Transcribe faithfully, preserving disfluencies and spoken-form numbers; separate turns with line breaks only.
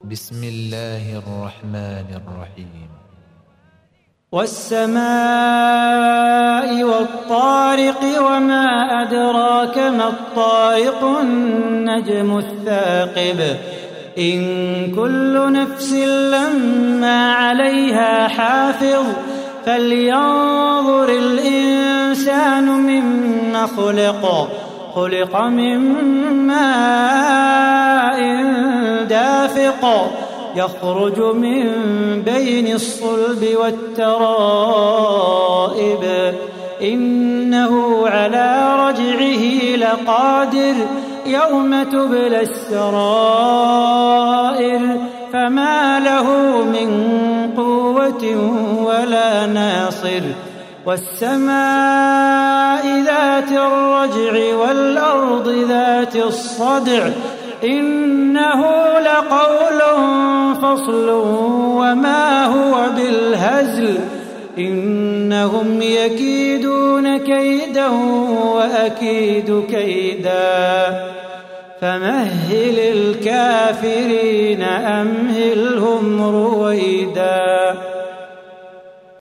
بسم الله الرحمن الرحيم.
والسماء والطارق وما أدراك ما الطارق النجم الثاقب إن كل نفس لما عليها حافظ فلينظر الإنسان مما خلق خلق من ماء دافق يخرج من بين الصلب والترائب إنه على رجعه لقادر يوم تبلى السرائر فما له من قوة ولا ناصر والسماء ذات الرجع والأرض ذات الصدع إنه لقول فصل وما هو بالهزل إنهم يكيدون كيدا وأكيد كيدا فمهل الكافرين أمهلهم رويدا.